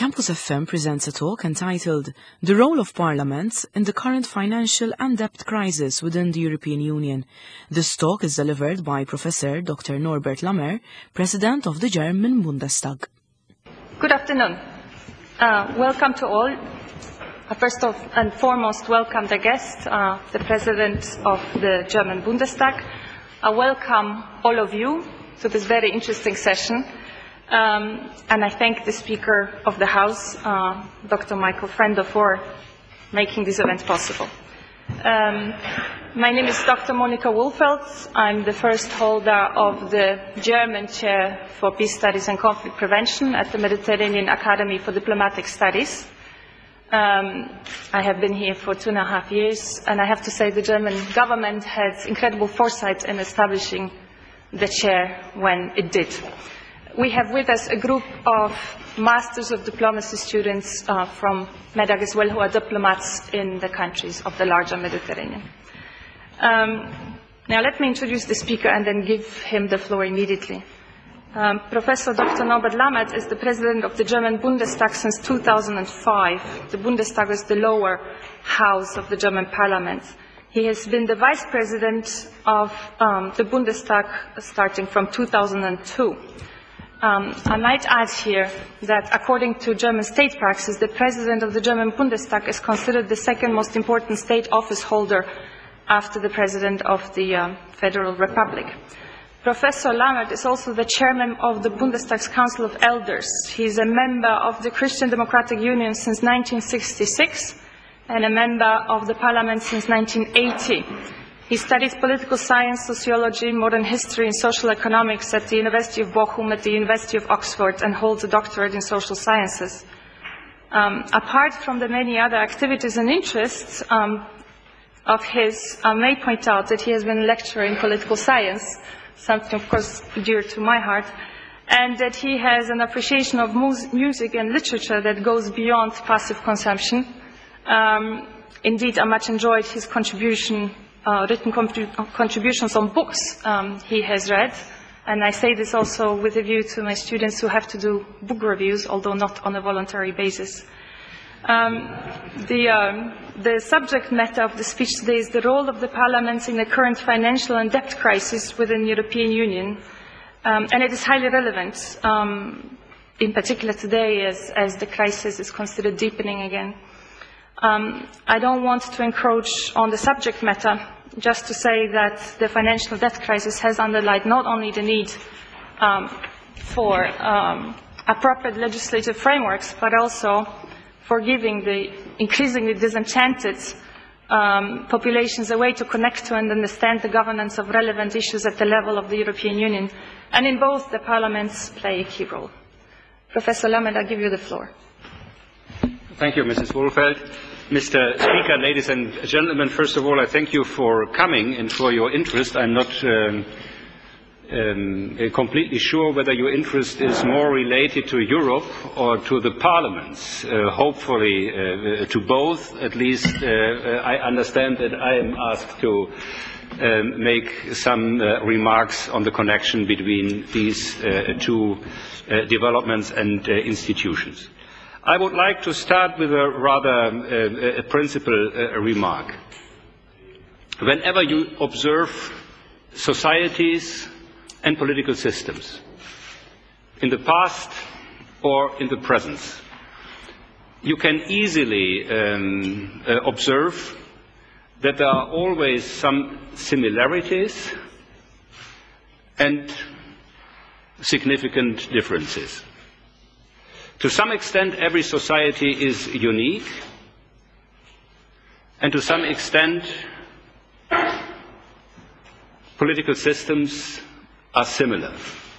Campus FM presents a talk entitled The Role of Parliaments in the Current Financial and Debt Crisis Within the European Union. This talk is delivered by Professor Dr. Norbert Lammert, President of the German Bundestag. Good afternoon. Welcome to all. First and foremost, welcome the guest, the President of the German Bundestag. Welcome all of you to this very interesting session. And I thank the Speaker of the House, Dr. Michael Frender, for making this event possible. My name is Dr. Monika Wohlfeld. I'm the first holder of the German Chair for Peace Studies and Conflict Prevention at the Mediterranean Academy for Diplomatic Studies. I have been here for 2.5 years, and I have to say the German government had incredible foresight in establishing the chair when it did. We have with us a group of Masters of Diplomacy students from MEDAG as well, who are diplomats in the countries of the larger Mediterranean. Now let me introduce the speaker and then give him the floor immediately. Professor Dr. Norbert Lammert is the President of the German Bundestag since 2005. The Bundestag is the lower house of the German Parliament. He has been the Vice President of the Bundestag starting from 2002. I might add here that according to German state praxis, the President of the German Bundestag is considered the second most important state office holder after the President of the Federal Republic. Professor Lammert is also the Chairman of the Bundestag's Council of Elders. He is a member of the Christian Democratic Union since 1966 and a member of the Parliament since 1980. He studied political science, sociology, modern history and social economics at the University of Bochum, at the University of Oxford, and holds a doctorate in social sciences. Apart from the many other activities and interests of his, I may point out that he has been a lecturer in political science, something of course dear to my heart, and that he has an appreciation of music and literature that goes beyond passive consumption. Indeed, I much enjoyed his written contributions on books he has read, and I say this also with a view to my students who have to do book reviews, although not on a voluntary basis. The subject matter of the speech today is the role of the Parliament in the current financial and debt crisis within the European Union, and it is highly relevant, in particular today as the crisis is considered deepening again. I don't want to encroach on the subject matter, just to say that the financial debt crisis has underlined not only the need for appropriate legislative frameworks, but also for giving the increasingly disenchanted populations a way to connect to and understand the governance of relevant issues at the level of the European Union. And in both, the parliaments play a key role. Professor Lammert, I give you the floor. Thank you, Mrs. Wohlfeld. Mr. Speaker, ladies and gentlemen, first of all, I thank you for coming and for your interest. I'm not completely sure whether your interest is more related to Europe or to the parliaments. Hopefully to both. At least I understand that I am asked to make some remarks on the connection between these two developments and institutions. I would like to start with a rather principal remark. Whenever you observe societies and political systems, in the past or in the present, you can easily observe that there are always some similarities and significant differences. To some extent, every society is unique, and to some extent, political systems are similar.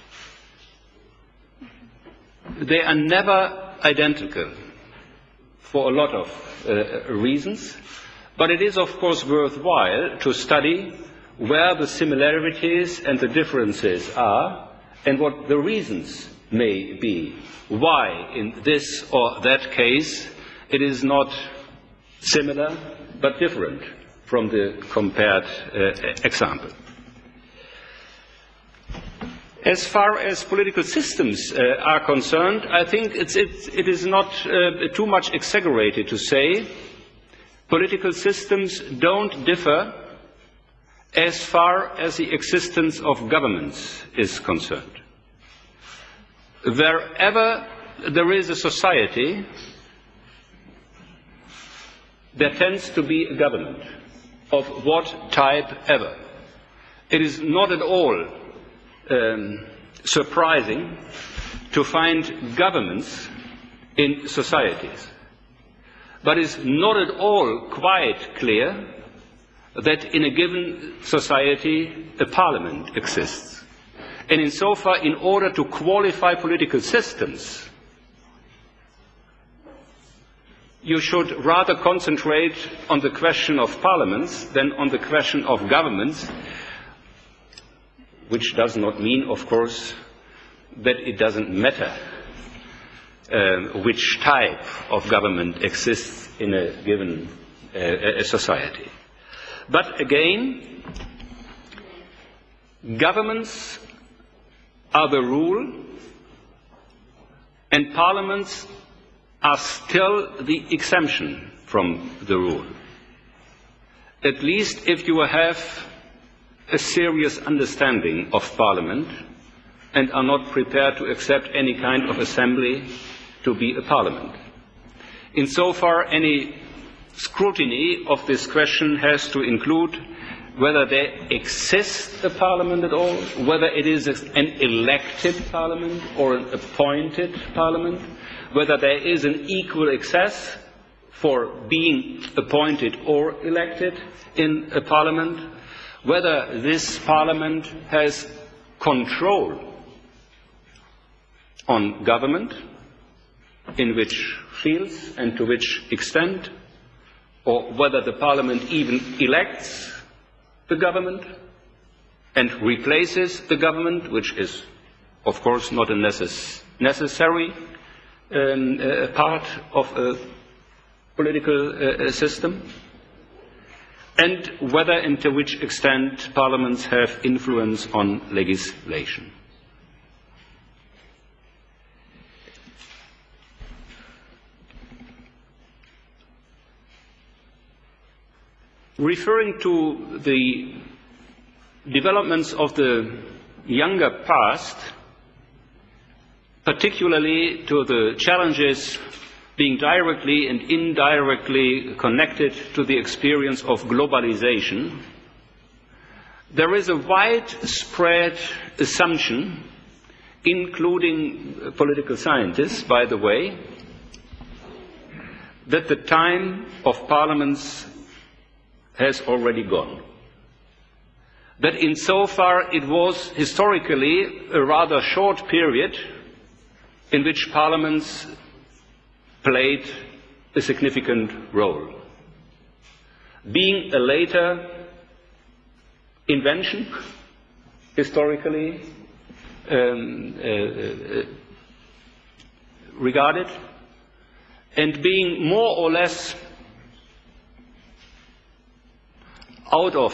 They are never identical for a lot of reasons, but it is, of course, worthwhile to study where the similarities and the differences are and what the reasons may be. Why, in this or that case, it is not similar but different from the compared example. As far as political systems are concerned, I think it is not too much exaggerated to say political systems don't differ as far as the existence of governments is concerned. Wherever there is a society, there tends to be a government, of what type ever. It is not at all surprising to find governments in societies, but it is not at all quite clear that in a given society a parliament exists. And insofar, in order to qualify political systems, you should rather concentrate on the question of parliaments than on the question of governments, which does not mean, of course, that it doesn't matter which type of government exists in a given society. But again, governments are the rule, and parliaments are still the exemption from the rule. At least if you have a serious understanding of Parliament and are not prepared to accept any kind of assembly to be a Parliament. Insofar, any scrutiny of this question has to include whether there exists a Parliament at all, whether it is an elected Parliament or an appointed Parliament, whether there is an equal access for being appointed or elected in a Parliament, whether this Parliament has control on government, in which fields and to which extent, or whether the Parliament even elects the government and replaces the government, which is, of course, not a necessary part of a political system, and whether and to which extent parliaments have influence on legislation. Referring to the developments of the younger past, particularly to the challenges being directly and indirectly connected to the experience of globalization, there is a widespread assumption, including political scientists, by the way, that the time of parliaments has already gone. That insofar it was historically a rather short period in which parliaments played a significant role. Being a later invention, historically regarded, and being more or less out of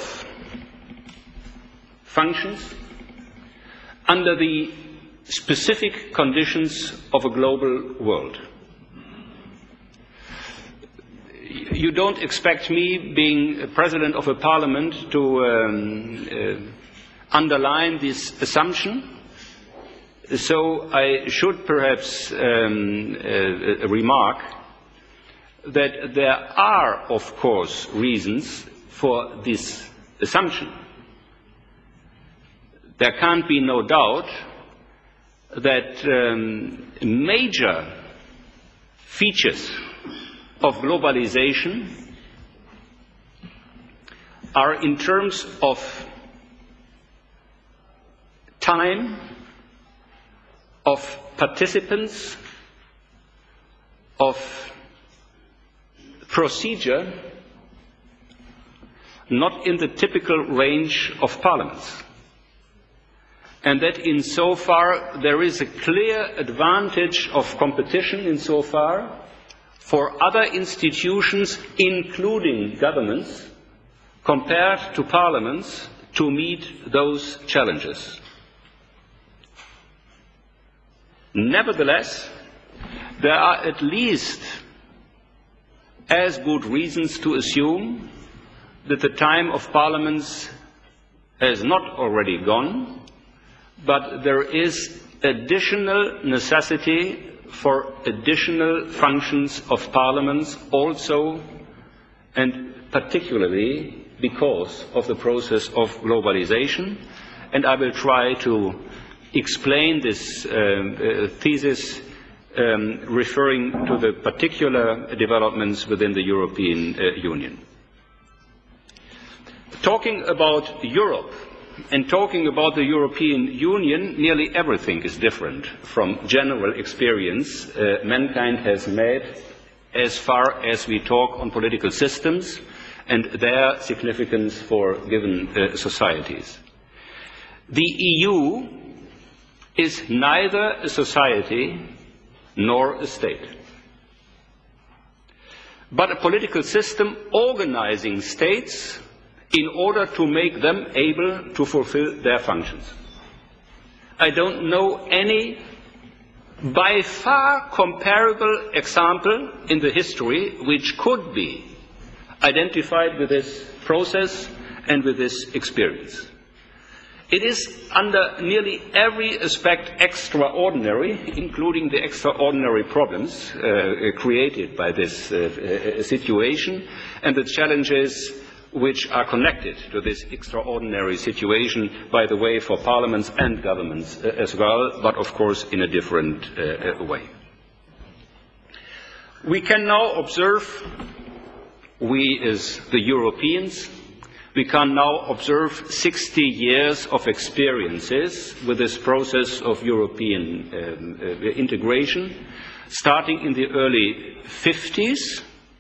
functions under the specific conditions of a global world. You don't expect me, being president of a parliament, to underline this assumption, so I should perhaps remark that there are, of course, reasons for this assumption. There can't be no doubt that major features of globalization are in terms of time, of participants, of procedure, not in the typical range of parliaments. And that insofar there is a clear advantage of competition insofar for other institutions, including governments, compared to parliaments, to meet those challenges. Nevertheless, there are at least as good reasons to assume that the time of parliaments has not already gone, but there is additional necessity for additional functions of parliaments also, and particularly because of the process of globalization. And I will try to explain this thesis referring to the particular developments within the European Union. Talking about Europe and talking about the European Union, nearly everything is different from general experience mankind has made as far as we talk on political systems and their significance for given societies. The EU is neither a society nor a state, but a political system organizing states in order to make them able to fulfill their functions. I don't know any by far comparable example in the history which could be identified with this process and with this experience. It is under nearly every aspect extraordinary, including the extraordinary problems created by this situation and the challenges which are connected to this extraordinary situation, by the way, for parliaments and governments as well, but of course in a different way. We can now observe, we as the Europeans, we can now observe 60 years of experiences with this process of European integration, starting in the early 50s.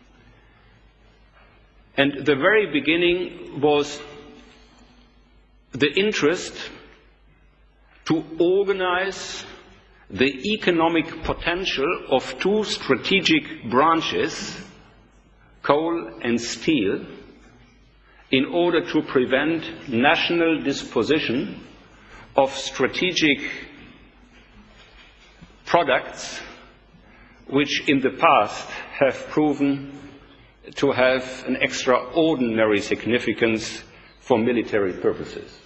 And the very beginning was the interest to organize the economic potential of two strategic branches, coal and steel, in order to prevent national disposition of strategic products which in the past have proven to have an extraordinary significance for military purposes.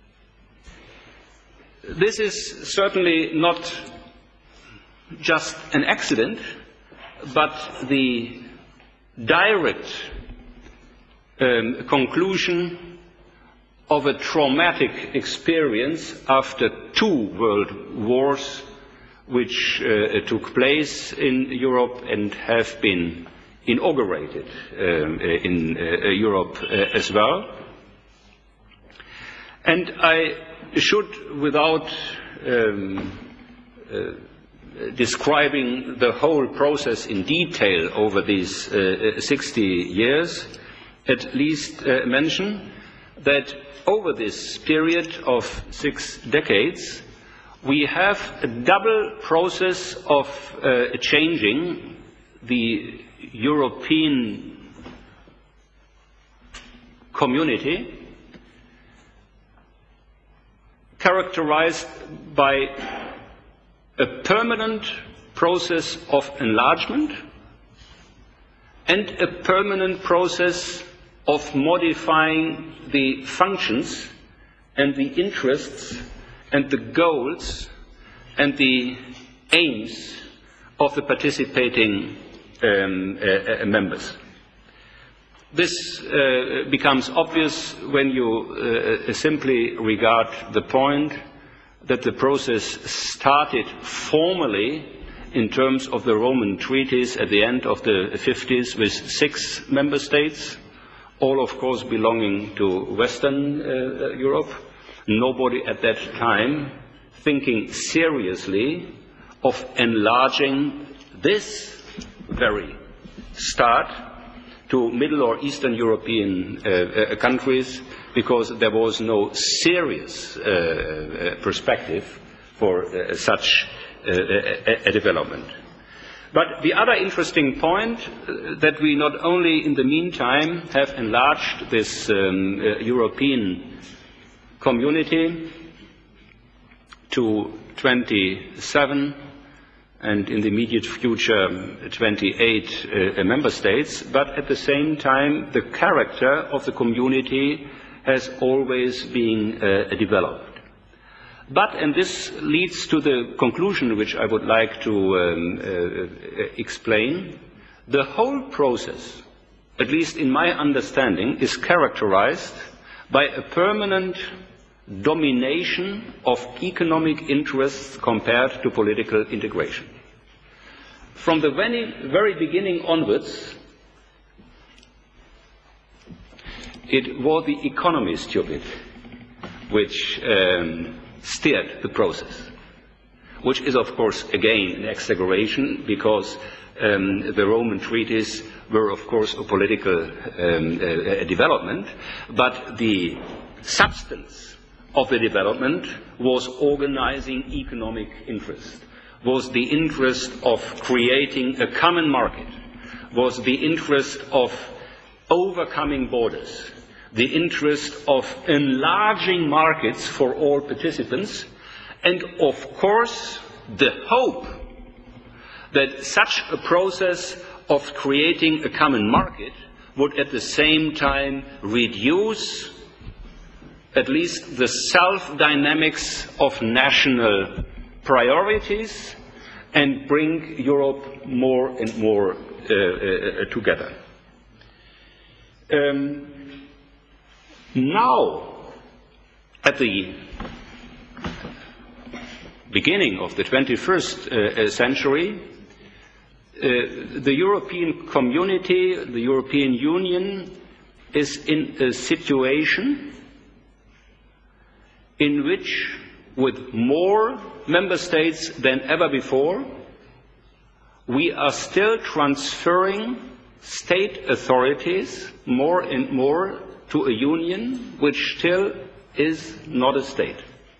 This is certainly not just an accident, but the direct conclusion of a traumatic experience after two world wars which took place in Europe and have been inaugurated in Europe as well. And I should, without describing the whole process in detail over these 60 years, at least mention that over this period of 6 decades, we have a double process of changing the European community, characterized by a permanent process of enlargement and a permanent process of modifying the functions and the interests and the goals and the aims of the participating members. This becomes obvious when you simply regard the point that the process started formally in terms of the Roman treaties at the end of the 50s with 6 member states, all of course belonging to Western Europe. Nobody at that time thinking seriously of enlarging this very start to Middle or Eastern European countries, because there was no serious perspective for such a development. But the other interesting point that we not only in the meantime have enlarged this European community to 27 and in the immediate future 28 member states, but at the same time the character of the community has always been developed. But, and this leads to the conclusion which I would like to explain, the whole process, at least in my understanding, is characterized by a permanent domination of economic interests compared to political integration. From the very beginning onwards, it was the economy, stupid, which steered the process, which is, of course, again an exaggeration, because the Roman treaties were, of course, a political development, but the substance of the development was organizing economic interest, was the interest of creating a common market, was the interest of overcoming borders, the interest of enlarging markets for all participants, and of course the hope that such a process of creating a common market would at the same time reduce at least the self-dynamics of national priorities and bring Europe more and more together. Now, at the beginning of the 21st century, the European community, the European Union, is in a situation in which, with more member states than ever before, we are still transferring state authorities more and more to a union which still is not a state.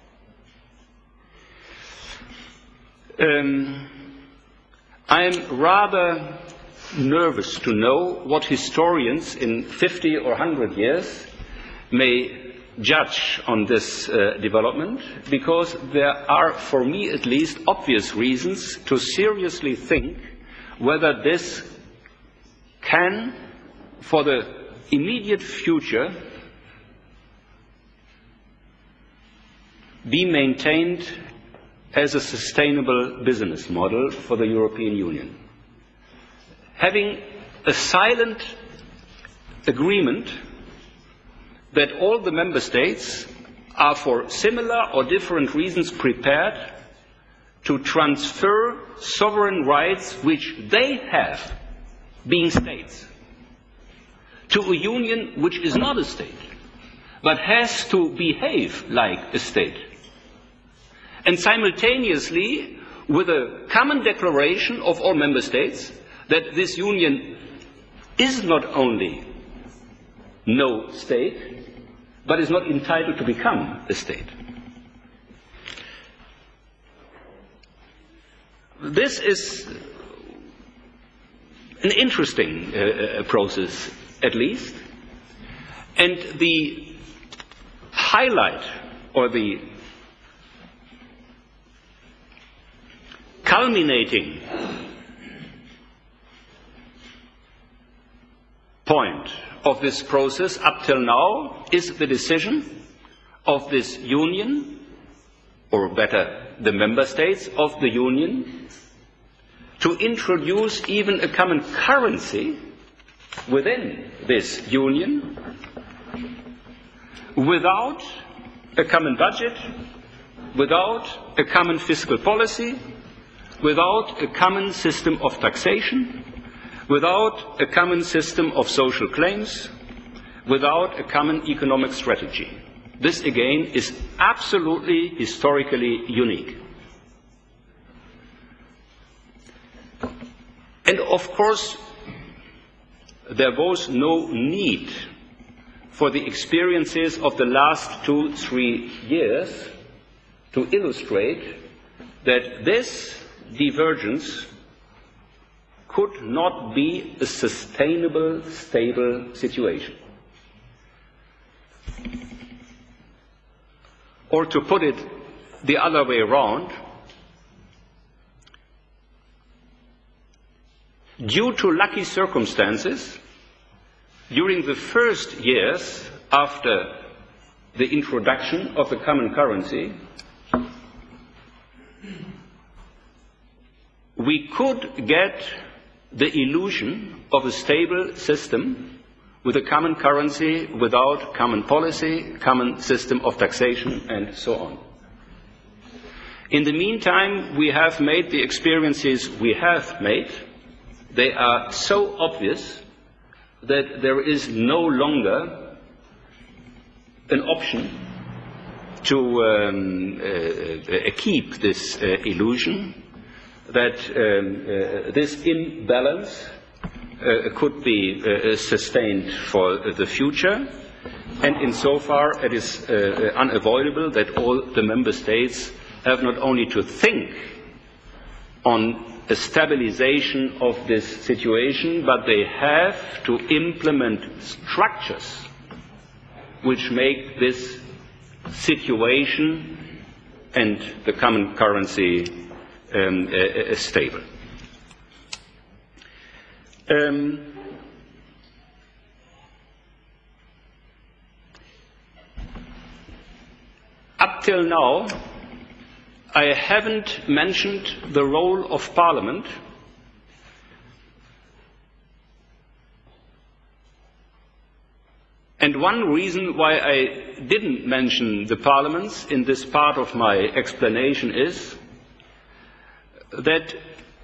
I'm rather nervous to know what historians in 50 or 100 years may judge on this development, because there are, for me at least, obvious reasons to seriously think whether this can, for the immediate future, be maintained as a sustainable business model for the European Union. Having a silent agreement that all the member states are, for similar or different reasons, prepared to transfer sovereign rights which they have, being states, to a union which is not a state, but has to behave like a state. And simultaneously, with a common declaration of all member states that this union is not only no state, but is not entitled to become a state. This is an interesting process, at least, and the highlight, or the culminating point of this process up till now is the decision of this union, or better, the member states of the union, to introduce even a common currency within this union without a common budget, without a common fiscal policy, without a common system of taxation, without a common system of social claims, without a common economic strategy. This, again, is absolutely historically unique. And, of course, there was no need for the experiences of the last 2-3 years to illustrate that this divergence could not be a sustainable, stable situation. Or to put it the other way around, due to lucky circumstances, during the first years after the introduction of the common currency, we could get the illusion of a stable system with a common currency without common policy, common system of taxation, and so on. In the meantime, we have made the experiences we have made. They are so obvious that there is no longer an option to keep this illusion that this imbalance could be sustained for the future, and insofar it is unavoidable that all the member states have not only to think on a stabilization of this situation, but they have to implement structures which make this situation and the common currency stable. Up till now, I haven't mentioned the role of Parliament. And one reason why I didn't mention the parliaments in this part of my explanation is that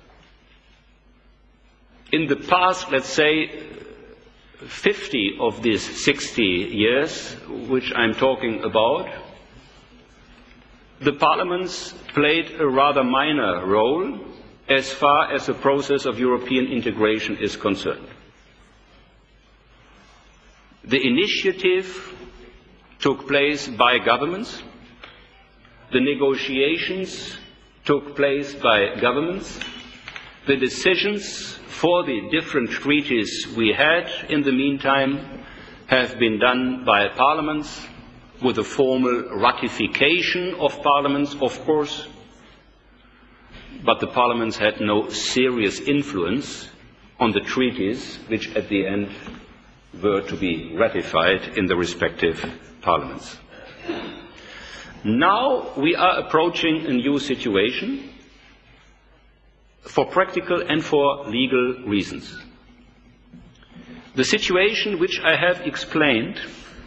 in the past, let's say, 50 of these 60 years, which I'm talking about, the parliaments played a rather minor role as far as the process of European integration is concerned. The initiative took place by governments. The negotiations took place by governments. The decisions for the different treaties we had in the meantime have been done by parliaments, with a formal ratification of parliaments, of course, but the parliaments had no serious influence on the treaties which at the end were to be ratified in the respective parliaments. Now we are approaching a new situation for practical and for legal reasons. The situation which I have explained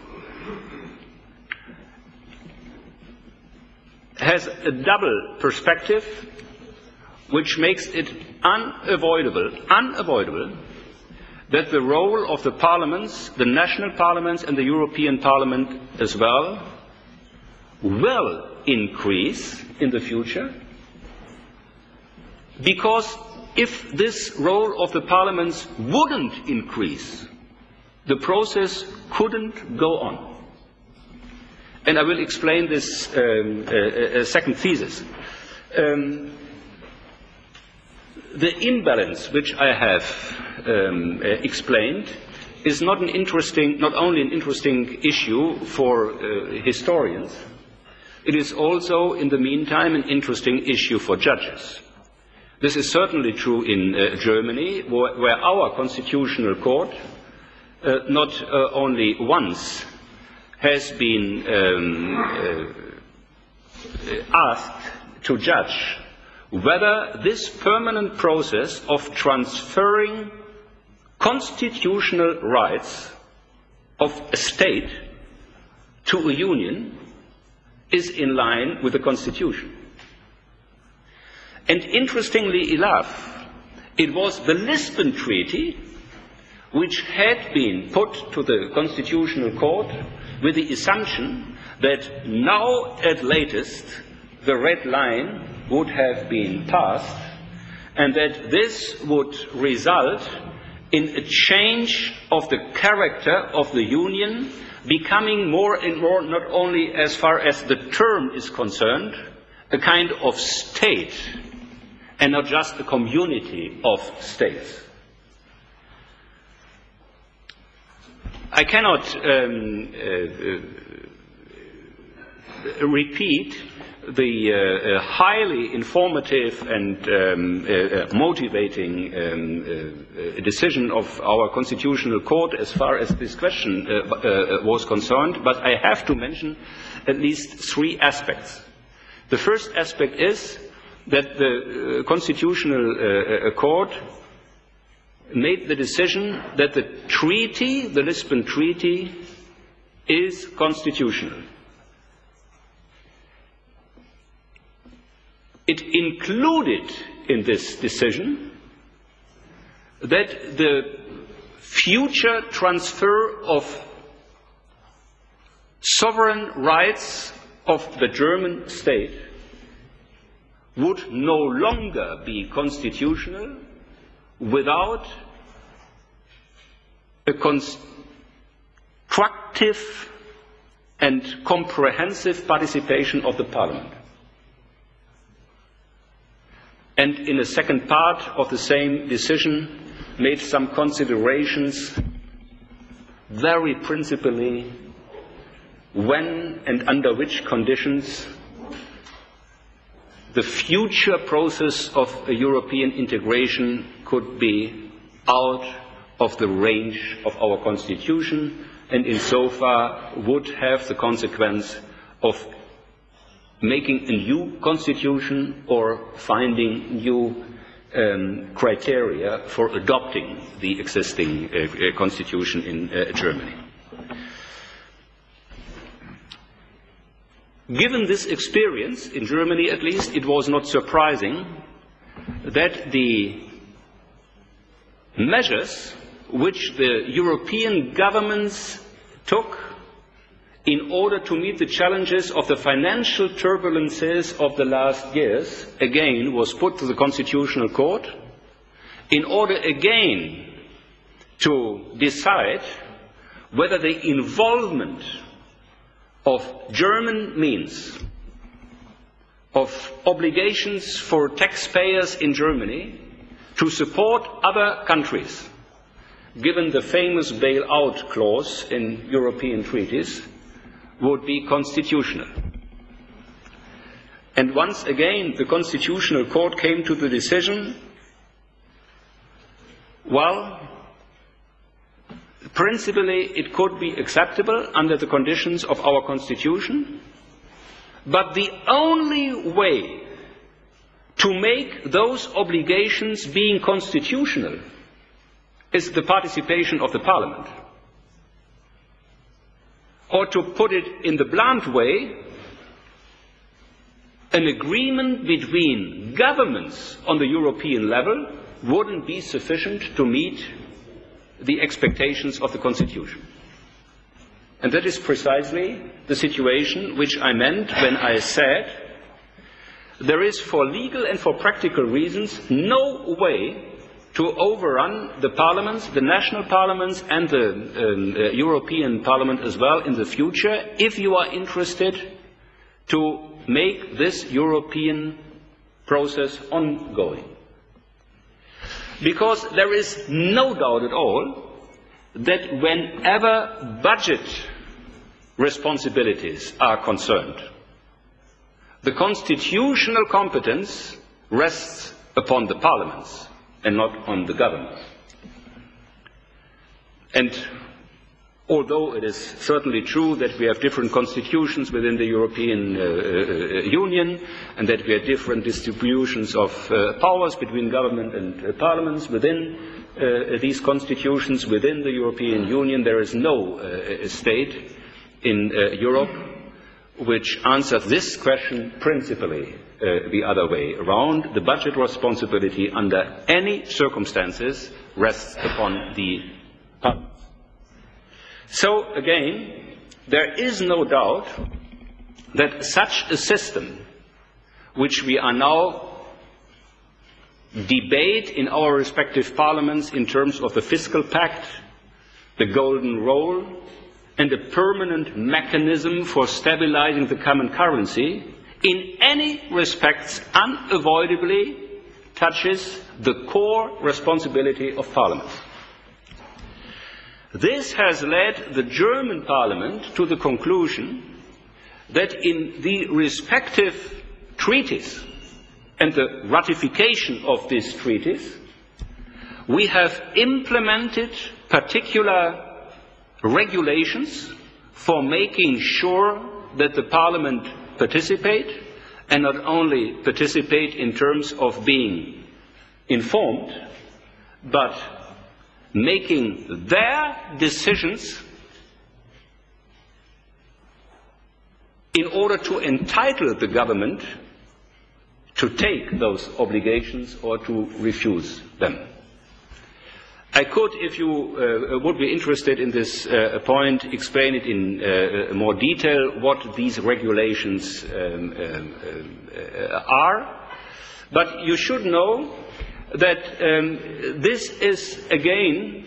has a double perspective which makes it unavoidable that the role of the parliaments, the national parliaments and the European Parliament as well, will increase in the future, because if this role of the parliaments wouldn't increase, the process couldn't go on. And I will explain this second thesis. The imbalance which I have explained is not only an interesting issue for historians, it is also in the meantime an interesting issue for judges. This is certainly true in Germany, where our constitutional court not only once has been asked to judge whether this permanent process of transferring constitutional rights of a state to a union is in line with the Constitution. And interestingly enough, it was the Lisbon Treaty which had been put to the Constitutional Court with the assumption that now at latest the red line would have been passed, and that this would result in a change of the character of the Union, becoming more and more, not only as far as the term is concerned, a kind of state, and not just a community of states. I cannot repeat the highly informative and motivating decision of our Constitutional Court as far as this question was concerned, but I have to mention at least three aspects. The first aspect is that the Constitutional Court made the decision that the treaty, the Lisbon Treaty, is constitutional. It included in this decision that the future transfer of sovereign rights of the German state would no longer be constitutional without a constructive and comprehensive participation of the Parliament. And in a second part of the same decision made some considerations very principally when and under which conditions the future process of a European integration could be out of the range of our Constitution, and insofar would have the consequence of making a new constitution or finding new criteria for adopting the existing constitution in Germany. Given this experience, in Germany at least, it was not surprising that the measures which the European governments took in order to meet the challenges of the financial turbulences of the last years, again was put to the Constitutional Court in order again to decide whether the involvement of German means, of obligations for taxpayers in Germany to support other countries, given the famous bail-out clause in European treaties, would be constitutional. And once again, the Constitutional Court came to the decision, well, principally it could be acceptable under the conditions of our Constitution, but the only way to make those obligations being constitutional is the participation of the Parliament. Or to put it in the blunt way, an agreement between governments on the European level wouldn't be sufficient to meet the expectations of the Constitution. And that is precisely the situation which I meant when I said there is, for legal and for practical reasons, no way to overrun the parliaments, the national parliaments and the European Parliament as well in the future, if you are interested to make this European process ongoing. Because there is no doubt at all that whenever budget responsibilities are concerned, the constitutional competence rests upon the parliaments and not on the governments. And although it is certainly true that we have different constitutions within the European Union and that we have different distributions of powers between government and parliaments within these constitutions, within the European Union, there is no state in Europe which answers this question principally the other way around. The budget responsibility under any circumstances rests upon the parliaments. So again, there is no doubt that such a system, which we are now debate in our respective parliaments in terms of the fiscal pact, the golden rule, and a permanent mechanism for stabilizing the common currency, in any respects unavoidably touches the core responsibility of Parliament. This has led the German Parliament to the conclusion that in the respective treaties and the ratification of these treaties, we have implemented particular regulations for making sure that the Parliament participate, and not only participate in terms of being informed, but making their decisions in order to entitle the government to take those obligations or to refuse them. I could, if you would be interested in this point, explain it in more detail what these regulations are, but you should know that this is again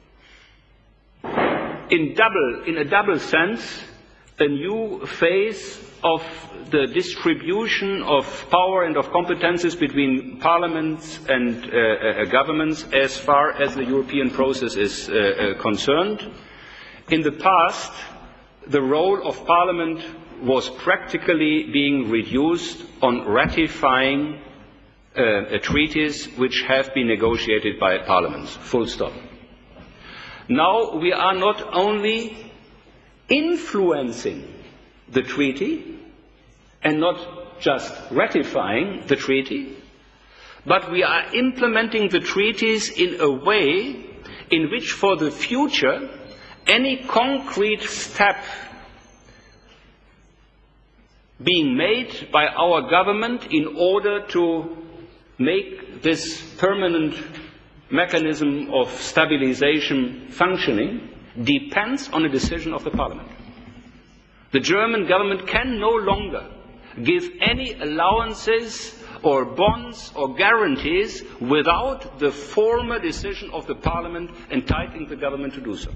in a double sense a new phase of the distribution of power and of competences between parliaments and governments as far as the European process is concerned. In the past, the role of Parliament was practically being reduced on ratifying treaties which have been negotiated by parliaments, full stop. Now we are not only influencing the treaty and not just ratifying the treaty, but we are implementing the treaties in a way in which for the future any concrete step being made by our government in order to make this permanent mechanism of stabilization functioning depends on a decision of the Parliament. The German government can no longer give any allowances or bonds or guarantees without the former decision of the Parliament entitling the government to do so.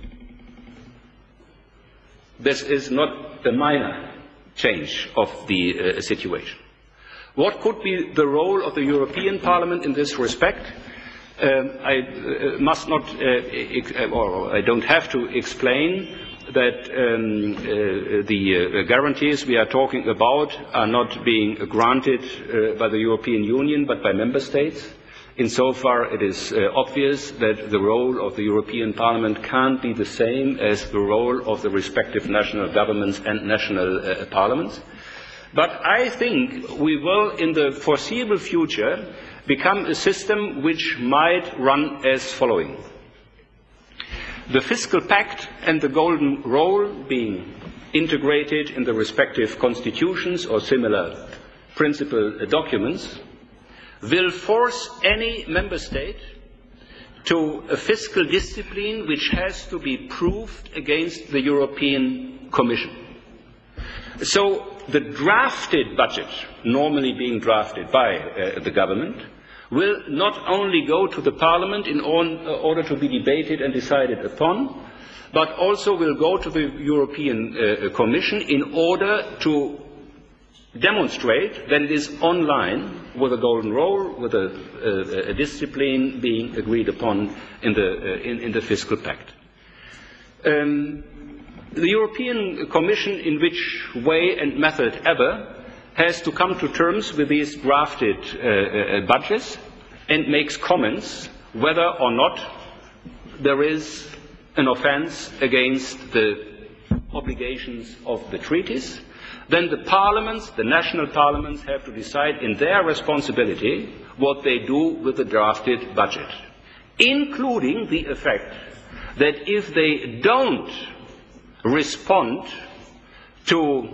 This is not a minor change of the situation. What could be the role of the European Parliament in this respect? I must not, or I don't have to explain that the guarantees we are talking about are not being granted by the European Union but by member states. Insofar it is obvious that the role of the European Parliament can't be the same as the role of the respective national governments and national parliaments. But I think we will, in the foreseeable future, become a system which might run as following. The fiscal pact and the golden rule being integrated in the respective constitutions or similar principal documents will force any member state to a fiscal discipline which has to be proved against the European Commission. So the drafted budget, normally being drafted by the government, will not only go to the Parliament in order to be debated and decided upon, but also will go to the European Commission in order to demonstrate that it is on line with a golden rule, with a discipline being agreed upon in the fiscal pact. The European Commission, in which way and method ever, has to come to terms with these drafted budgets and makes comments whether or not there is an offence against the obligations of the treaties. Then the parliaments, the national parliaments, have to decide in their responsibility what they do with the drafted budget, including the effect that if they don't respond to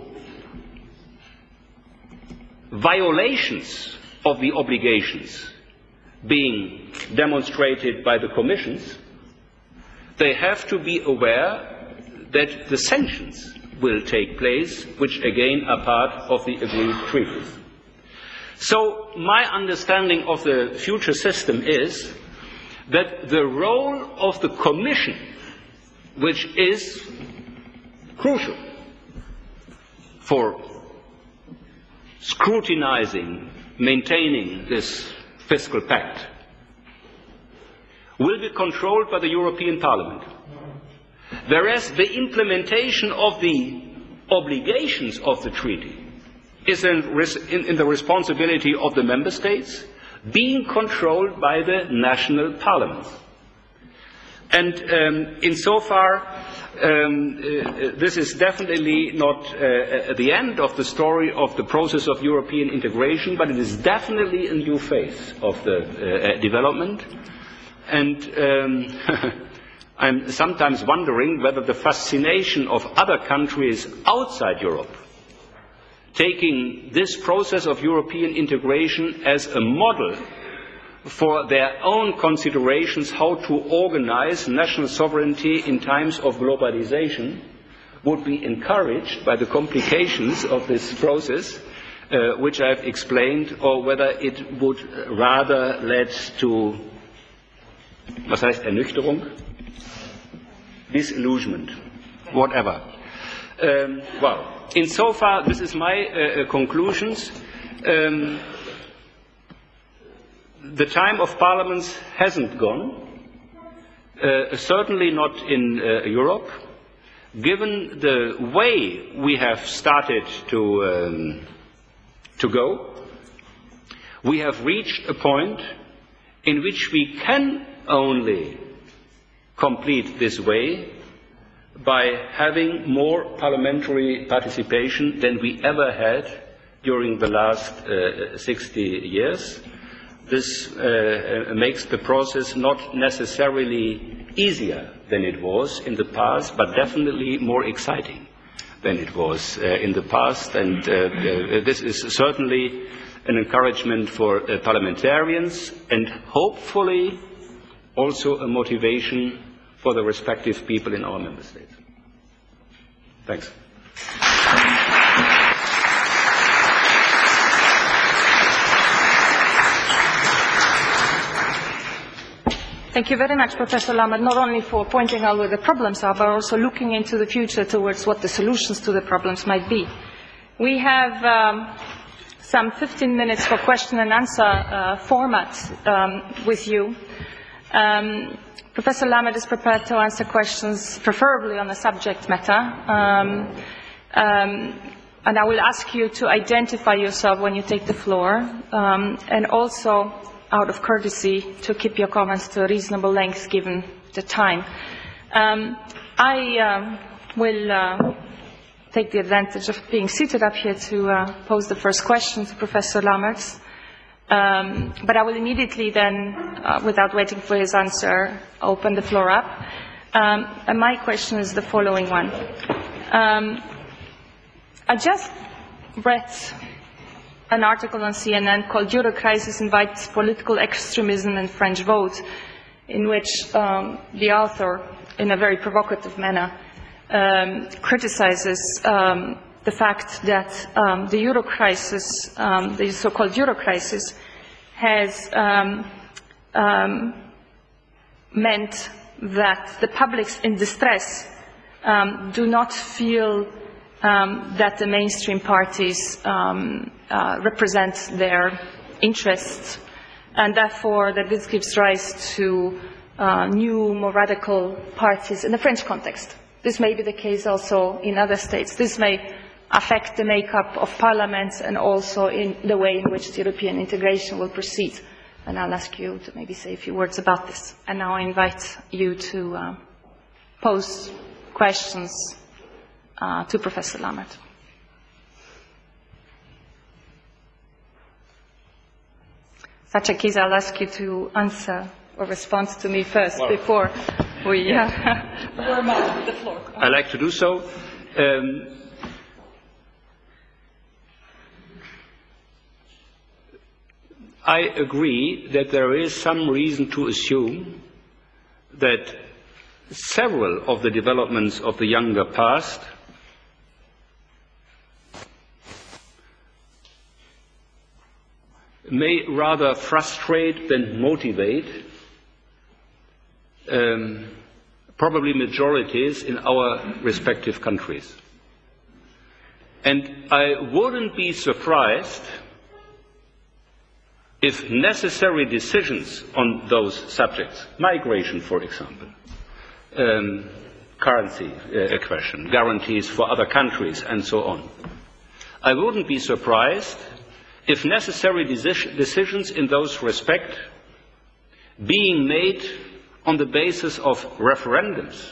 violations of the obligations being demonstrated by the commissions, they have to be aware that the sanctions will take place, which again are part of the agreed treaties. So my understanding of the future system is that the role of the Commission, which is crucial for scrutinizing, maintaining this fiscal pact, will be controlled by the European Parliament. Whereas the implementation of the obligations of the treaty is in the responsibility of the member states, being controlled by the national parliaments. And insofar, this is definitely not the end of the story of the process of European integration, but it is definitely a new phase of the development. And I'm sometimes wondering whether the fascination of other countries outside Europe, taking this process of European integration as a model for their own considerations how to organize national sovereignty in times of globalization, would be encouraged by the complications of this process, which I've explained, or whether it would rather lead to, was heißt Ernüchterung? Disillusionment, whatever. Well, insofar, this is my conclusions. The time of parliaments hasn't gone, certainly not in Europe. Given the way we have started to go, we have reached a point in which we can only complete this way by having more parliamentary participation than we ever had during the last 60 years. This makes the process not necessarily easier than it was in the past, but definitely more exciting than it was in the past. And this is certainly an encouragement for parliamentarians and hopefully also a motivation for the respective people in our member states. Thanks. Thank you very much, Professor Lammert, not only for pointing out where the problems are, but also looking into the future towards what the solutions to the problems might be. We have some 15 minutes for question and answer format with you. Professor Lammert is prepared to answer questions, preferably on the subject matter. And I will ask you to identify yourself when you take the floor, and also, out of courtesy, to keep your comments to a reasonable length given the time. I will take the advantage of being seated up here to pose the first question to Professor Lammert. But I will immediately then, without waiting for his answer, open the floor up. And my question is the following one. I just read an article on CNN called Eurocrisis Invites Political Extremism and French Vote, in which the author, in a very provocative manner, criticizes the fact that the Eurocrisis, the so-called Eurocrisis, has meant that the publics in distress do not feel that the mainstream parties represent their interests, and therefore that this gives rise to new, more radical parties in the French context. This may be the case also in other states. This may affect the makeup of parliaments and also in the way in which the European integration will proceed. And I'll ask you to maybe say a few words about this. And now I invite you to pose questions to Professor Lammert. Such a case, I'll ask you to answer or respond to me first before we warm up the floor. I like to do so. I agree that there is some reason to assume that several of the developments of the younger past may rather frustrate than motivate probably majorities in our respective countries. And I wouldn't be surprised if necessary decisions on those subjects, migration for example, currency question, guarantees for other countries, and so on. I wouldn't be surprised if necessary decisions in those respects being made on the basis of referendums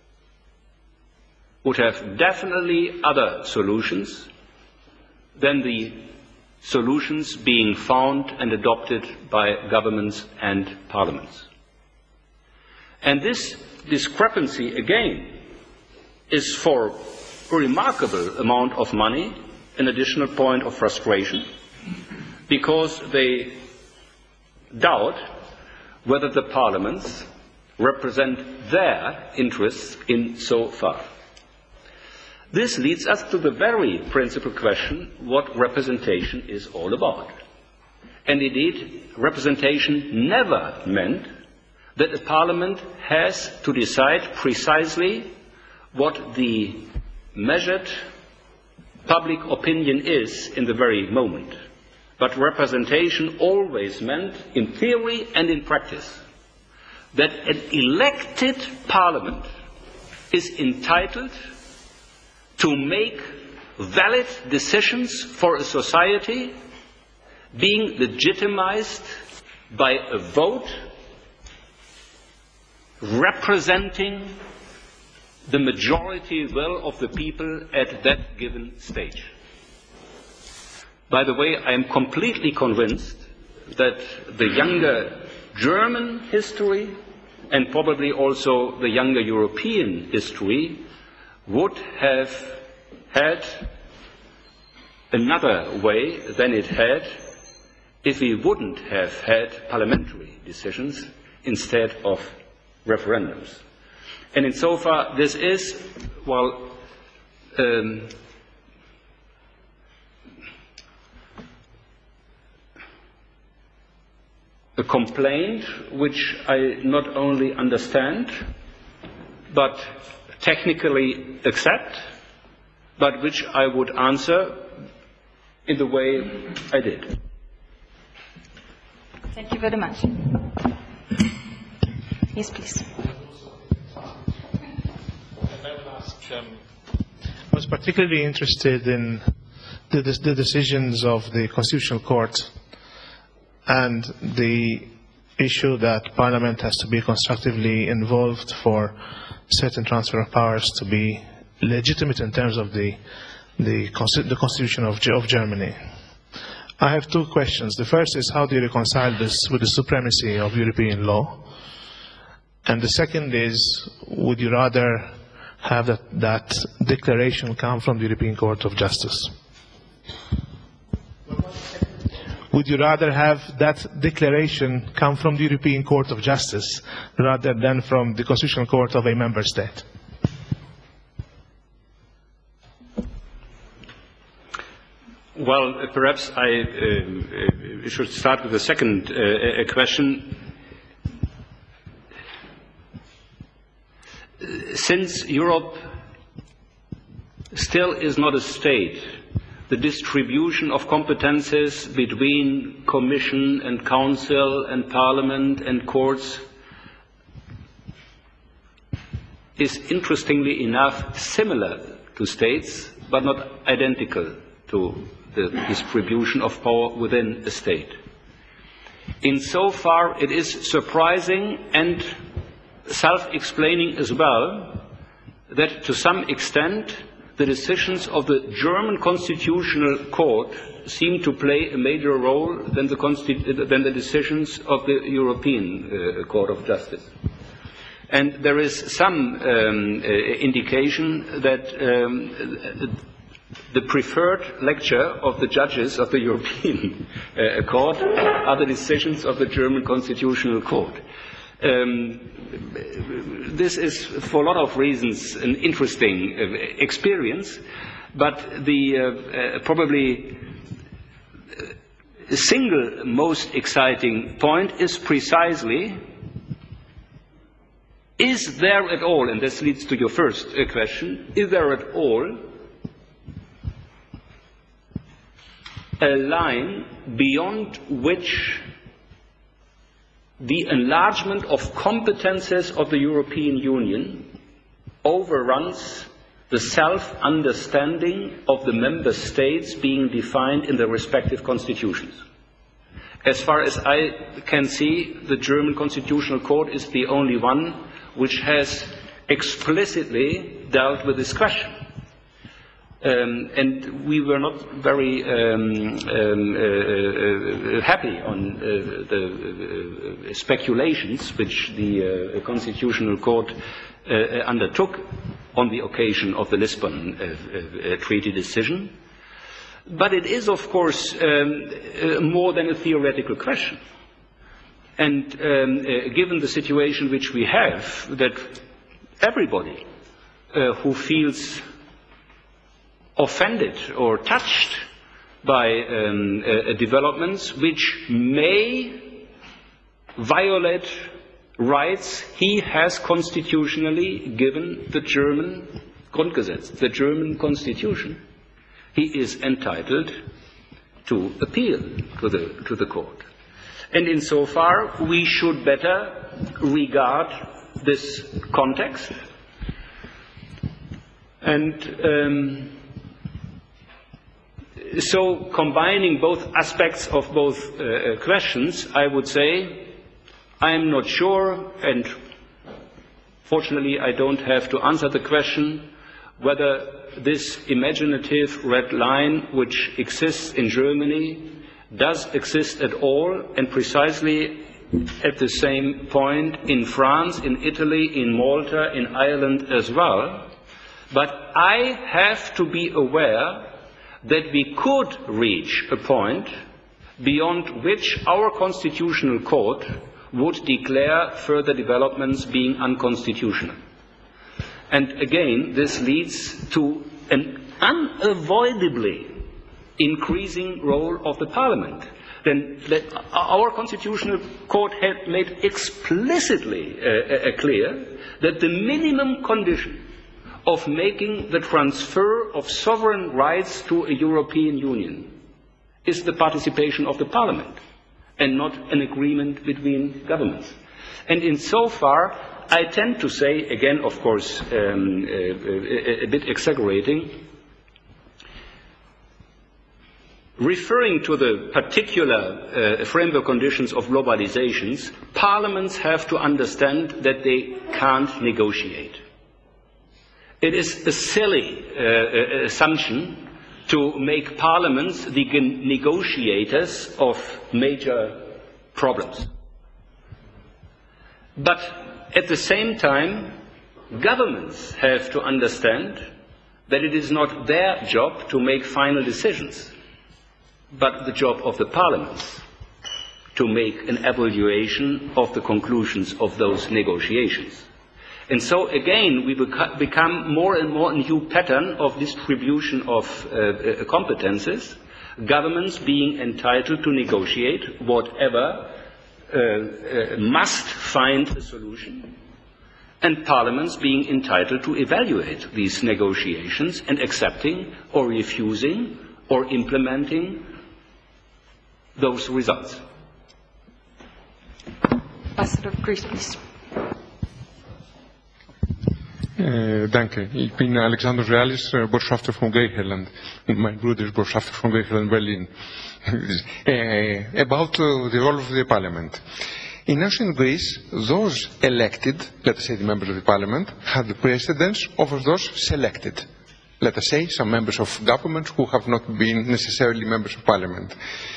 would have definitely other solutions than the solutions being found and adopted by governments and parliaments. And this discrepancy, again, is for a remarkable amount of money an additional point of frustration, because they doubt whether the parliaments represent their interests in so far. This leads us to the very principal question what representation is all about. And indeed, representation never meant that a parliament has to decide precisely what the measured public opinion is in the very moment. But representation always meant, in theory and in practice, that an elected parliament is entitled to make valid decisions for a society being legitimized by a vote representing the majority will of the people at that given stage. By the way, I am completely convinced that the younger German history and probably also the younger European history would have had another way than it had if we wouldn't have had parliamentary decisions instead of referendums. And insofar, this is, well, a complaint which I not only understand, but technically accept, but which I would answer in the way I did. Thank you very much. Yes, please. I was particularly interested in the decisions of the Constitutional Court and the issue that Parliament has to be constructively involved for certain transfer of powers to be legitimate in terms of the Constitution of Germany. I have two questions. The first is, how do you reconcile this with the supremacy of European law? And the second is, would you rather have that declaration come from the European Court of Justice? Would you rather have that declaration come from the European Court of Justice rather than from the Constitutional Court of a member state? Well, perhaps I should start with the second question. Since Europe still is not a state, the distribution of competences between Commission and Council and Parliament and courts is, interestingly enough, similar to states, but not identical to the distribution of power within a state. Insofar, it is surprising and self-explaining as well that to some extent the decisions of the German Constitutional Court seem to play a major role than the decisions of the European Court of Justice. And there is some indication that the preferred lecture of the judges of the European Court are the decisions of the German Constitutional Court. This is, for a lot of reasons, an interesting experience, but the probably single most exciting point is precisely, is there at all, and this leads to your first question, is there at all a line beyond which the enlargement of competences of the European Union overruns the self-understanding of the member states being defined in their respective constitutions. As far as I can see, the German Constitutional Court is the only one which has explicitly dealt with this question. And we were not very happy on the speculations which the Constitutional Court undertook on the occasion of the Lisbon Treaty decision. But it is, of course, more than a theoretical question. And given the situation which we have, that everybody who feels offended or touched by developments which may violate rights he has constitutionally given the German Grundgesetz, the German Constitution, he is entitled to appeal to the court. And insofar, we should better regard this context. And so, combining both aspects of both questions, I would say I am not sure, and fortunately I don't have to answer the question, whether this imaginative red line which exists in Germany does exist at all, and precisely at the same point in France, in Italy, in Malta, in Ireland as well. But I have to be aware that we could reach a point beyond which our Constitutional Court would declare further developments being unconstitutional. And again, this leads to an unavoidably increasing role of the Parliament. Then our Constitutional Court had made explicitly clear that the minimum condition of making the transfer of sovereign rights to a European Union is the participation of the Parliament and not an agreement between governments. And insofar, I tend to say, again, of course, a bit exaggerating, referring to the particular framework conditions of globalizations, parliaments have to understand that they can't negotiate. It is a silly assumption to make parliaments the negotiators of major problems. But at the same time, governments have to understand that it is not their job to make final decisions, but the job of the parliaments to make an evaluation of the conclusions of those negotiations. And so again, we become more and more a new pattern of distribution of competences, governments being entitled to negotiate whatever must find a solution, and parliaments being entitled to evaluate these negotiations and accepting or refusing or implementing those results. Ambassador of Greece, please. Danke. Ich bin Alexander Realis, Botschafter von Griechenland. My brother is Botschafter von Griechenland, Berlin. About the role of the Parliament. In ancient Greece, those elected, let us say the members of the Parliament, had the precedence over those selected. Let us say some members of government who have not been necessarily members of Parliament.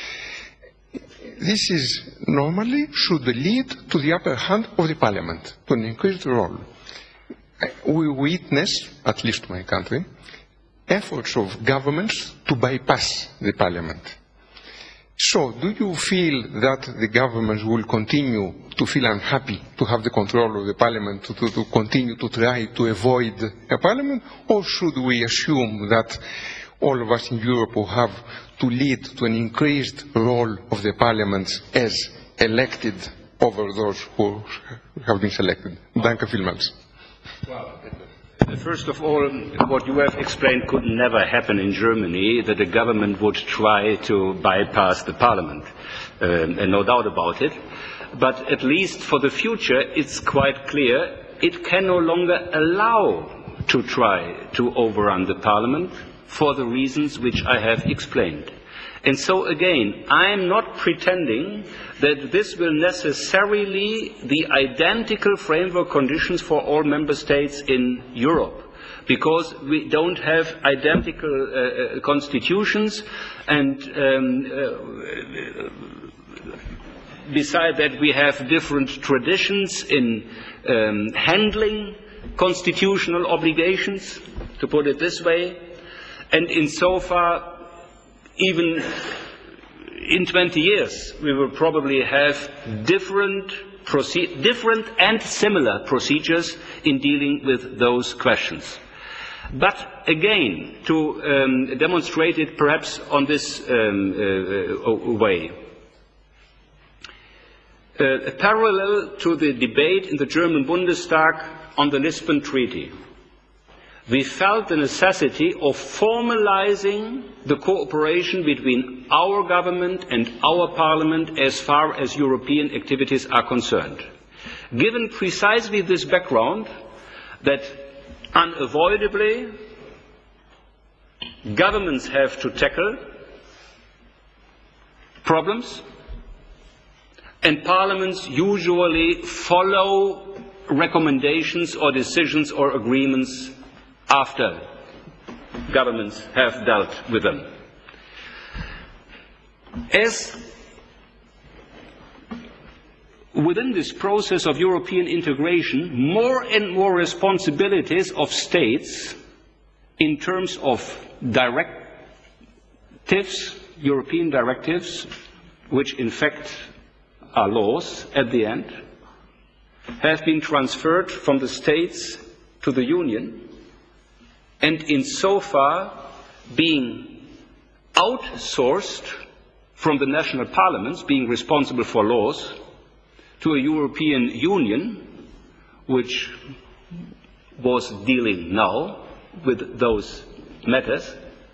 This is normally should lead to the upper hand of the Parliament, to an increased role. We witness, at least my country, efforts of governments to bypass the Parliament. So, do you feel that the governments will continue to feel unhappy to have the control of the Parliament, to continue to try to avoid a Parliament, or should we assume that all of us in Europe will have to lead to an increased role of the parliaments as elected over those who have been selected? Danke vielmals. Well, first of all, what you have explained could never happen in Germany, that the government would try to bypass the parliament, and no doubt about it. But at least for the future, it's quite clear it can no longer allow to try to overrun the Parliament for the reasons which I have explained. And so again, I am not pretending that this will necessarily be identical framework conditions for all member states in Europe, because we don't have identical constitutions, and beside that we have different traditions in handling constitutional obligations, to put it this way, and insofar, even in 20 years, we will probably have different and similar procedures in dealing with those questions. But again, to demonstrate it perhaps on this way, parallel to the debate in the German Bundestag on the Lisbon Treaty, we felt the necessity of formalizing the cooperation between our government and our parliament as far as European activities are concerned. Given precisely this background, that unavoidably governments have to tackle problems, and parliaments usually follow recommendations or decisions or agreements after governments have dealt with them. As within this process of European integration, more and more responsibilities of states in terms of directives, European directives, which in fact are laws at the end, have been transferred from the states to the Union, and insofar being outsourced from the national parliaments, being responsible for laws, to a European Union, which was dealing now with those matters,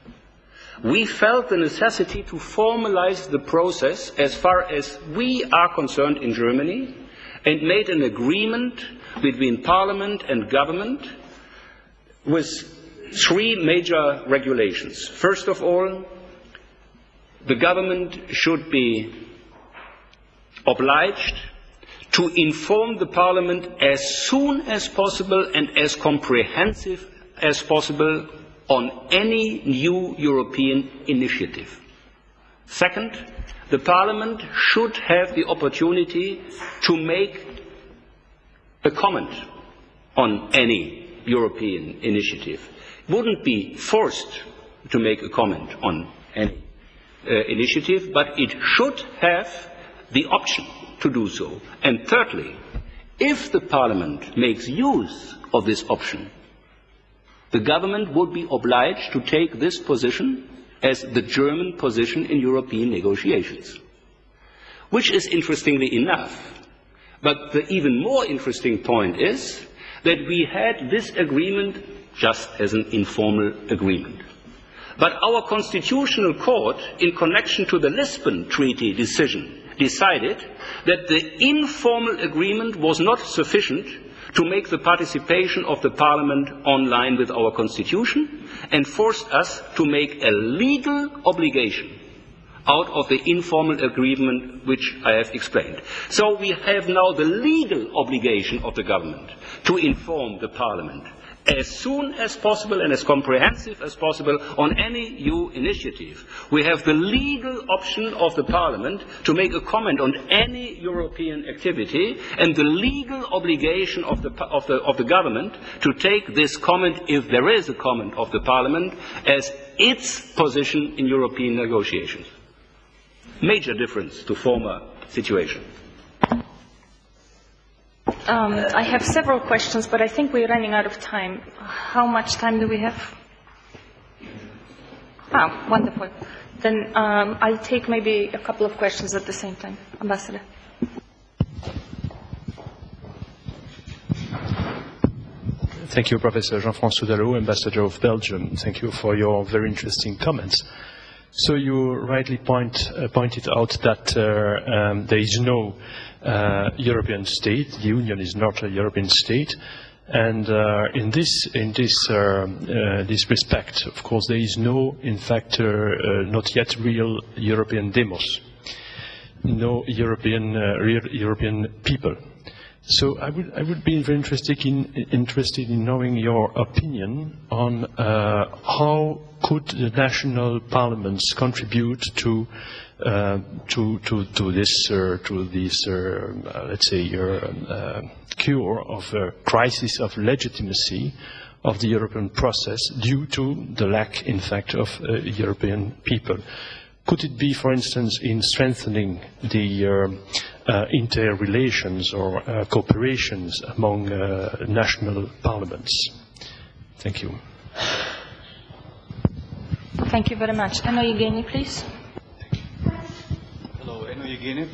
we felt the necessity to formalize the process as far as we are concerned in Germany, and made an agreement between Parliament and government with three major regulations. First of all, the government should be obliged to inform the Parliament as soon as possible and as comprehensive as possible on any new European initiative. Second, the Parliament should have the opportunity to make a comment on any European initiative. Wouldn't be forced to make a comment on any initiative, but it should have the option to do so. And thirdly, if the Parliament makes use of this option, the government would be obliged to take this position as the German position in European negotiations, which is interestingly enough. But the even more interesting point is that we had this agreement just as an informal agreement. But our constitutional court, in connection to the Lisbon Treaty decision, decided that the informal agreement was not sufficient to make the participation of the Parliament on line with our Constitution, and forced us to make a legal obligation out of the informal agreement which I have explained. So we have now the legal obligation of the government to inform the Parliament as soon as possible and as comprehensive as possible on any new initiative. We have the legal option of the Parliament to make a comment on any European activity, and the legal obligation of the government to take this comment, if there is a comment of the Parliament, as its position in European negotiations. Major difference to former situation. I have several questions, but I think we're running out of time. How much time do we have? Ah, wonderful. Then I'll take maybe a couple of questions at the same time. Ambassador. Thank you, Professor Jean-François Dallot, Ambassador of Belgium. Thank you for your very interesting comments. So you rightly pointed out that there is no European state. The Union is not a European state. And in this respect, of course, there is no, in fact, not yet real European demos, no real European people. So I would be very interested in knowing your opinion on how could the national parliaments contribute to this let's say cure of a crisis of legitimacy of the European process due to the lack, in fact, of European people. Could it be, for instance, in strengthening the interrelations or cooperations among national parliaments? Thank you. Thank you very much. Eno Yevgeny, please. Hello, Eno Yevgeny.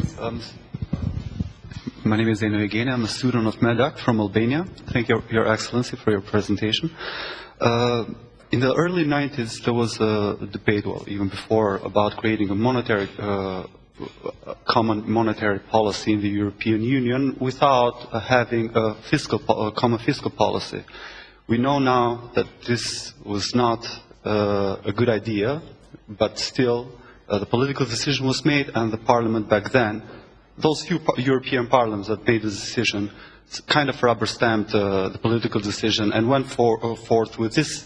My name is Eno Yevgeny. I'm a student of MEDAC from Albania. Thank you, Your Excellency, for your presentation. In the early 90s, there was a debate, well, even before, about creating a common monetary policy in the European Union without having a common fiscal policy. We know now that this was not a good idea, but still the political decision was made, and the parliament back then, those few European parliaments that made the decision, kind of rubber-stamped the political decision and went forth with this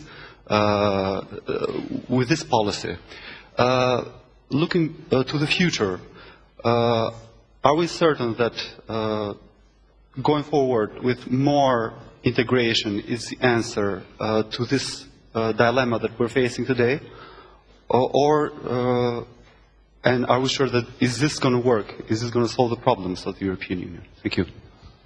policy. Looking to the future, are we certain that going forward with more integration is the answer to this dilemma that we're facing today? And are we sure that is this going to work? Is this going to solve the problems of the European Union? Thank you.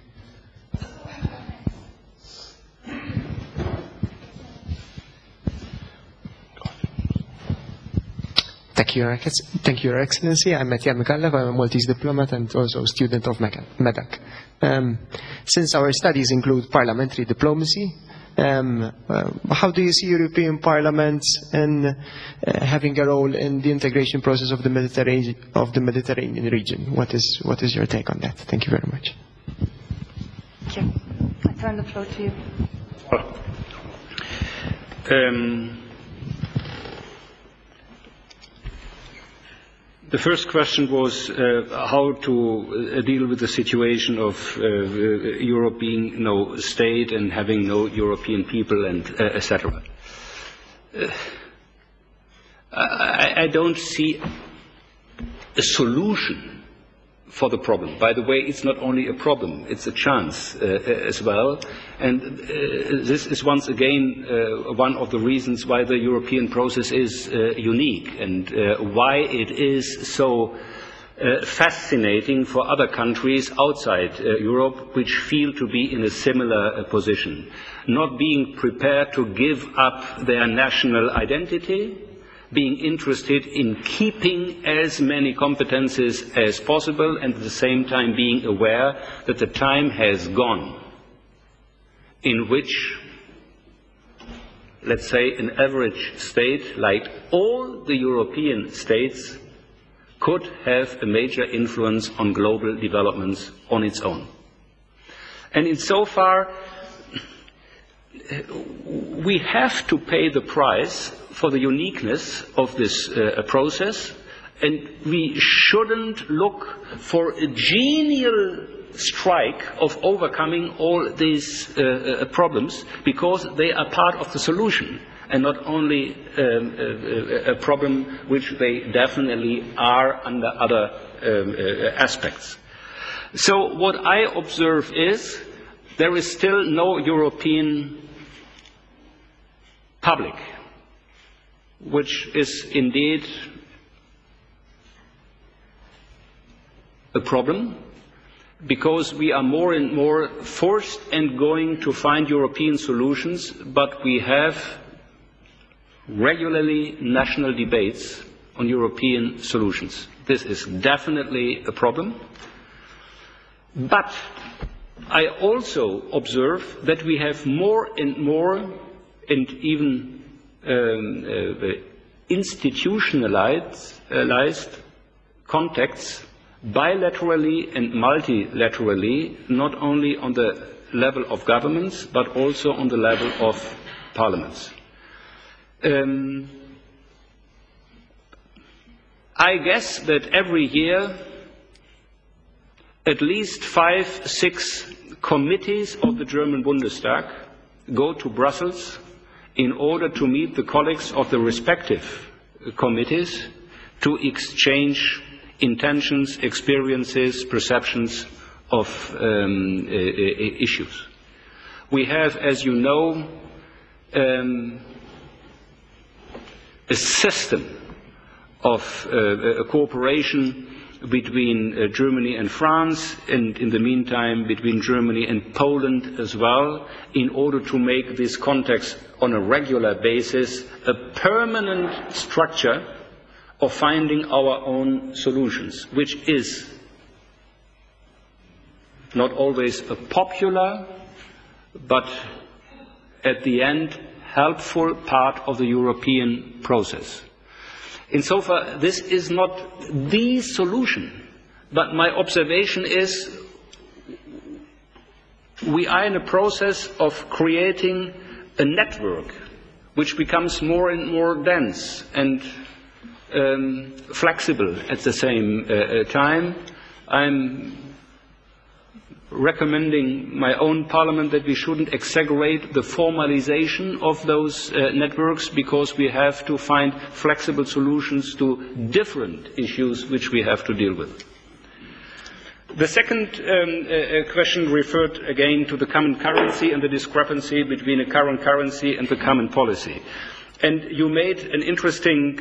Thank you, Your Excellency. I'm Mattia Mikalla. I'm a Maltese diplomat and also a student of MEDAC. Since our studies include parliamentary diplomacy, how do you see European parliaments in having a role in the integration process of the Mediterranean region? What is your take on that? Thank you very much. Thank you. I turn the floor to you. The first question was how to deal with the situation of Europe being no state and having no European people and etc. I don't see a solution for the problem. By the way, it's not only a problem, it's a chance as well. And this is once again one of the reasons why the European process is unique and why it is so fascinating for other countries outside Europe which feel to be in a similar position, not being prepared to give up their national identity, being interested in keeping as many competences as possible, and at the same time being aware that the time has gone in which, let's say, an average state, like all the European states, could have a major influence on global developments on its own. And insofar, we have to pay the price for the uniqueness of this process, and we shouldn't look for a genial strike of overcoming all these problems, because they are part of the solution and not only a problem which they definitely are under other aspects. So what I observe is there is still no European public, which is indeed a problem, because we are more and more forced and going to find European solutions, but we have regularly national debates on European solutions. This is definitely a problem. But I also observe that we have more and more, and even institutionalized contacts bilaterally and multilaterally, not only on the level of governments, but also on the level of parliaments. I guess that every year at least 5-6 committees of the German Bundestag go to Brussels in order to meet the colleagues of the respective committees to exchange intentions, experiences, perceptions of issues. We have, as you know, a system of cooperation between Germany and France, and in the meantime between Germany and Poland as well, in order to make these contacts on a regular basis a permanent structure of finding our own solutions, which is not always a popular, but at the end helpful part of the European process. Insofar, this is not the solution, but my observation is we are in a process of creating a network which becomes more and more dense and flexible at the same time. I'm recommending my own parliament that we shouldn't exaggerate the formalization of those networks, because we have to find flexible solutions to different issues which we have to deal with. The second question referred again to the common currency and the discrepancy between a current currency and the common policy. And you made an interesting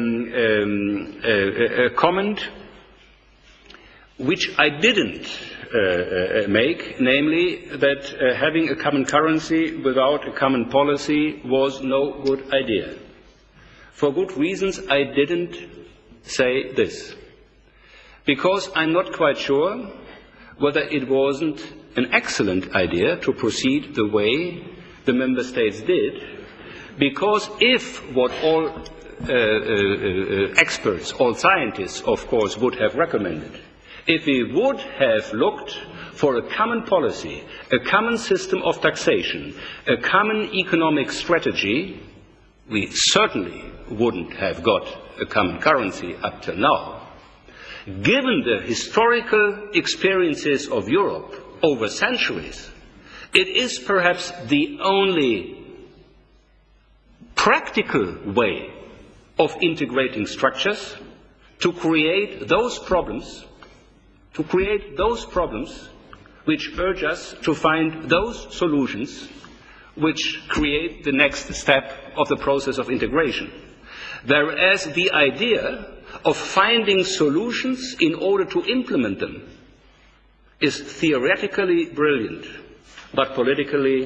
comment which I didn't make, namely that having a common currency without a common policy was no good idea. For good reasons I didn't say this, because I'm not quite sure whether it wasn't an excellent idea to proceed the way the member states did, because if what all experts, all scientists of course would have recommended, if we would have looked for a common policy, a common system of taxation, a common economic strategy, we certainly wouldn't have got a common currency up till now. Given the historical experiences of Europe over centuries, it is perhaps the only practical way of integrating structures to create those problems which urge us to find those solutions which create the next step of the process of integration. Whereas the idea of finding solutions in order to implement them is theoretically brilliant, but politically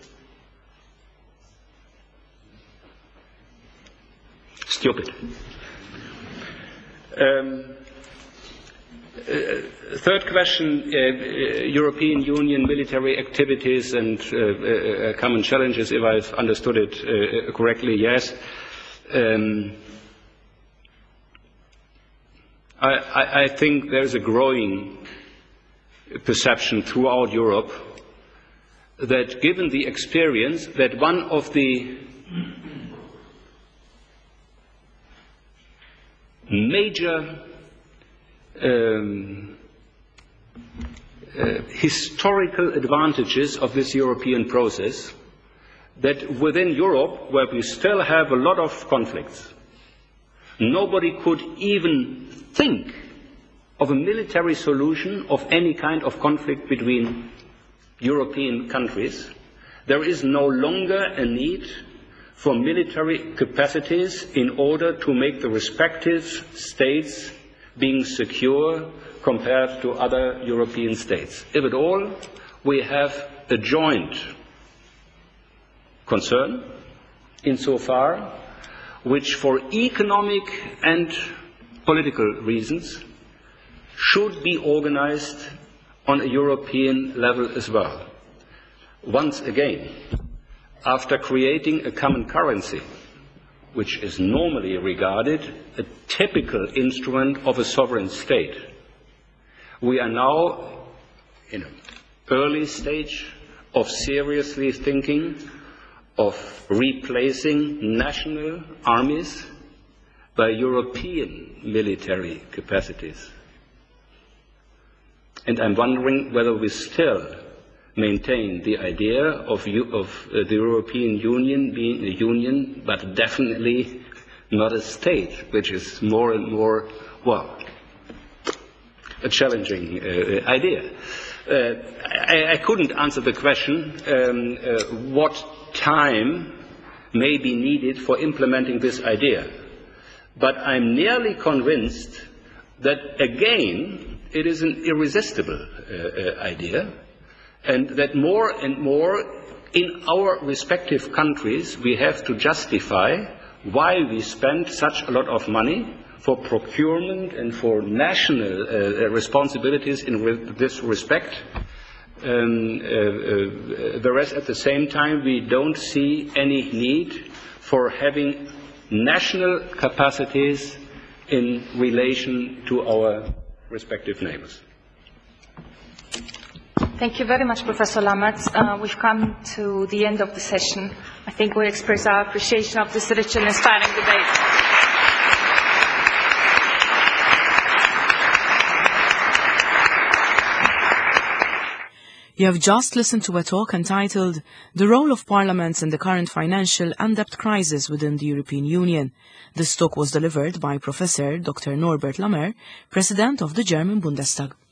stupid. Third question, European Union military activities and common challenges, if I've understood it correctly, yes. I think there's a growing perception throughout Europe that, given the experience, that one of the major historical advantages of this European process, that within Europe, where we still have a lot of conflicts, nobody could even think of a military solution of any kind of conflict between European countries. There is no longer a need for military capacities in order to make the respective states being secure compared to other European states. If at all, we have a joint concern insofar which, for economic and political reasons, should be organized on a European level as well. Once again, after creating a common currency, which is normally regarded a typical instrument of a sovereign state. We are now in an early stage of seriously thinking of replacing national armies by European military capacities. And I'm wondering whether we still maintain the idea of the European Union being a union, but definitely not a state, which is more and more, well, a challenging idea. I couldn't answer the question what time may be needed for implementing this idea, but I'm nearly convinced that, again, it is an irresistible idea, and that more and more in our respective countries we have to justify why we spend such a lot of money for procurement and for national responsibilities in this respect, whereas at the same time we don't see any need for having national capacities in relation to our respective neighbors. Thank you very much, Professor Lammert. We've come to the end of the session. I think we express our appreciation of this rich and inspiring debate. You have just listened to a talk entitled The Role of Parliaments in the Current Financial and Debt Crisis Within the European Union. This talk was delivered by Professor Dr. Norbert Lammert, President of the German Bundestag.